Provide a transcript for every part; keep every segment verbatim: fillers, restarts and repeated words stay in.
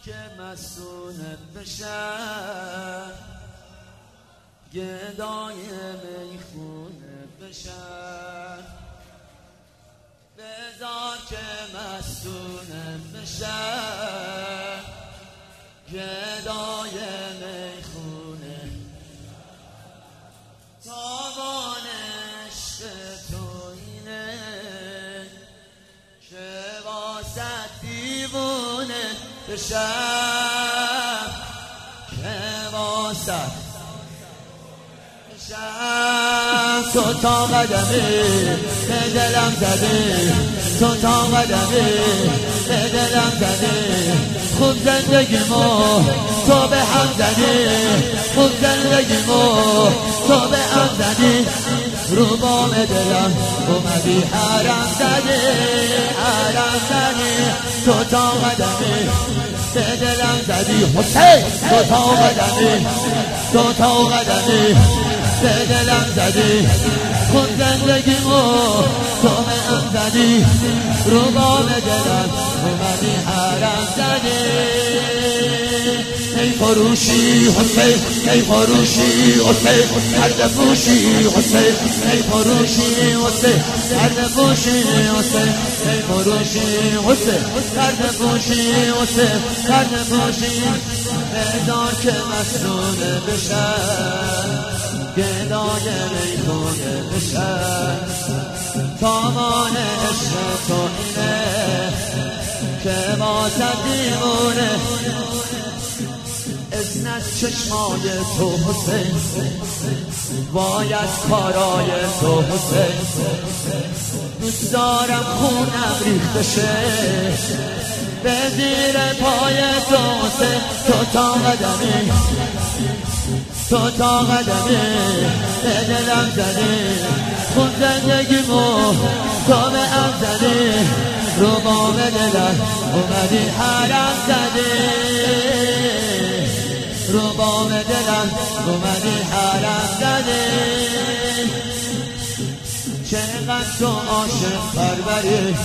که مسئولت بشن، گدای میخونه بشن، بذار که مسئولت بشن، گدای میخونه تاوان عشق تو اینه که واسه دیوونه بشم، که واسه بشم. تو تا قدمی به دلم زدی، تو تا قدمی به دلم زدی، خوب زندگیمو تو به هم زدی، خوب زندگیمو تو به هم زدی، رو بام دلم اومدی حرم زدی، حرم زدی. تو تا قدمی به دلم زدی حسین، تو تا قدمی، تو تا قدمی به دلم زدی، خود زندگیمو تو به هم زدی، رو بام دلم اومدی حرم زدی. ای فروشی حسین، ای فروشی حسین، هرده فروشی حسین، ای فروشی حسین، هرده فروشی حسین، ای فروشی حسین، هرده فروشی حسین، هرده فروشی. بذار که مسئول بشن، گدای میخونه بشن، تامان عشق تو اینه که واسه دیوونه ازنت چشمای تو حسین، باید کارای تو حسین. دوست دارم خونم ریخته شه به زیر پای تو حسین، تو تا قدمی، تو تا قدمی به دلم زدی، خون زندگیمو تو به هم زدی، رو بام دلم اومدی حرم زدی، رو بام دلم اومدی حرم زدی. چقدر تو عاشق پروری،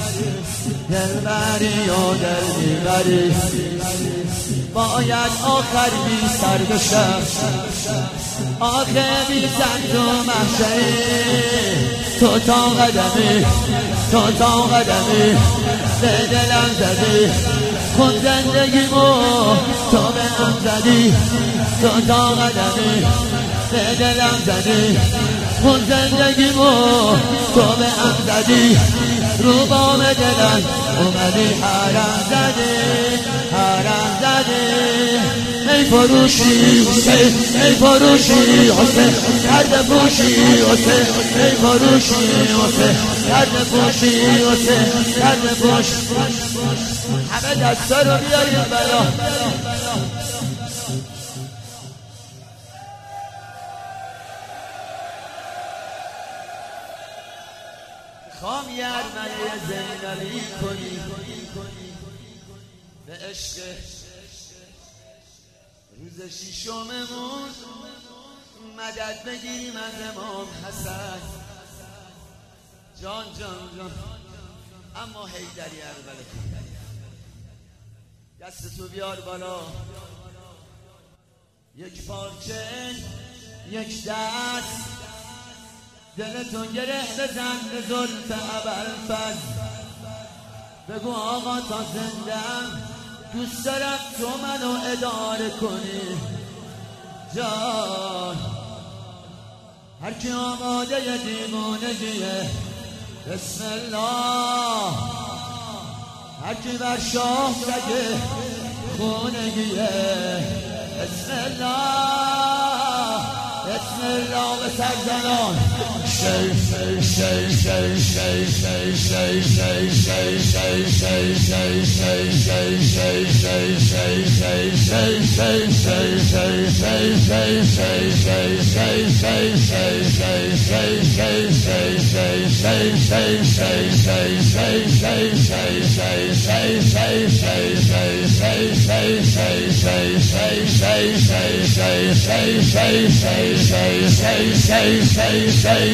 دلبری و دل میبری، باید آخر بی سر بشم، آخر بی سر تو محشری. تو تا قدمی، تو تا قدمی به دلم زدی، خود زندگیمو تو به هم زدی، تو تا قدمی به دلم زدی، خود زندگیمو تو به هم زدی، رو بام دلم اومدی حرم زدی، حرم زدی. ای فروشی حسین، ای فروشی حسین، هرده فروشی حسین، ای فروشی حسین، هرده فروشی حسین، هرده فروشی. همه دستا رو بیاریم بلا. خوام یه ارمنه زینبی کنی به عشق روز شیشممون، مدد بگیریم از امام حسن. جان جان جان اما حیدری اربله، دستتو بیار بالا، یک پارچه یک دست، دلتون گره بزن به زلف ابوالفضل، بگو آقا تا زندم دوست دارم تو منو اداره کنی. جان هر کی آماده دیوانگیه بسم الله، هر کی بر شاه سگه خونگیه بسم الله، بسم الله. به سرزنان شی شی شی شی شی شی شی شی شی شی شی شی شی شی شی شی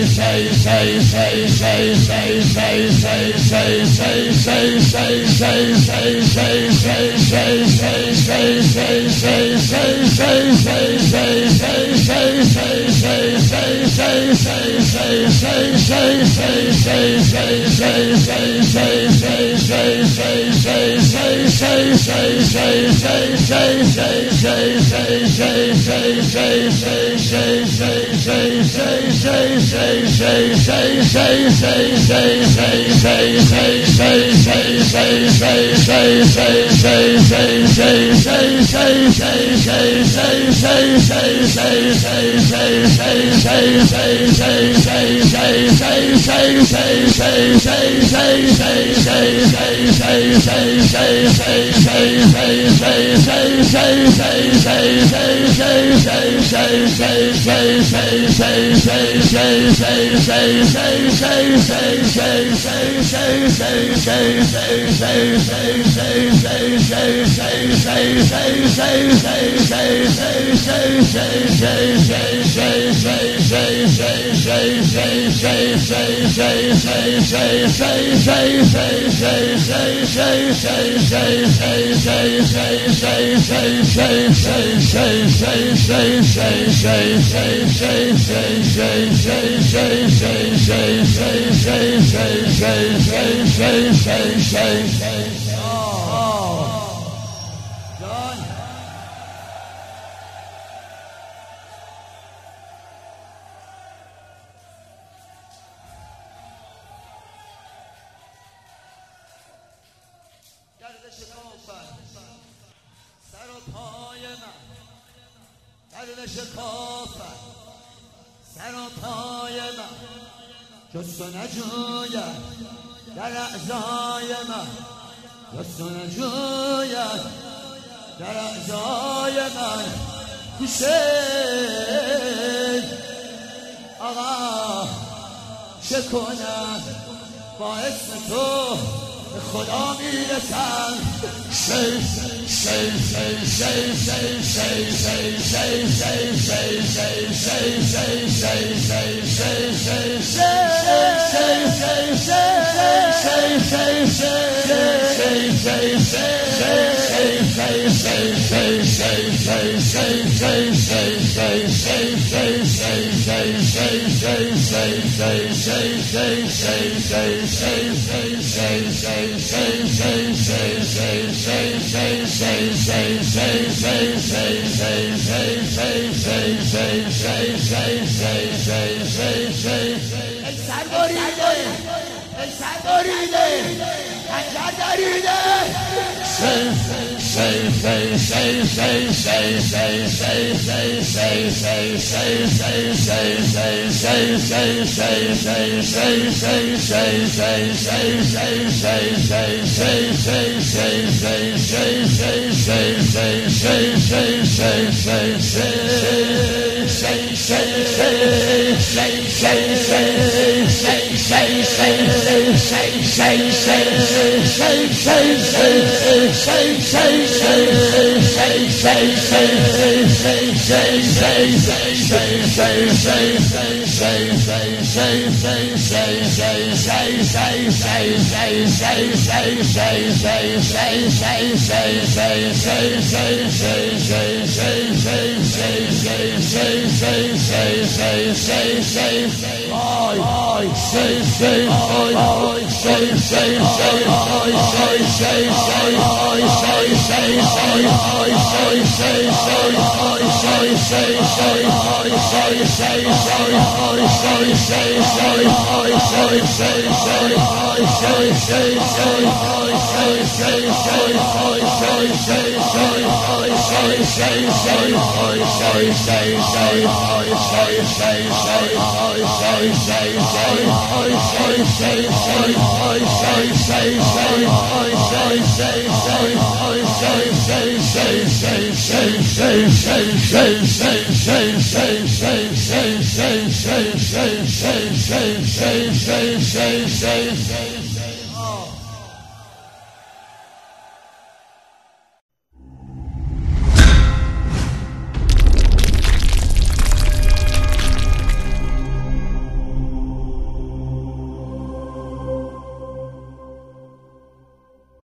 Say, say, say, say, say, say, say, say, say.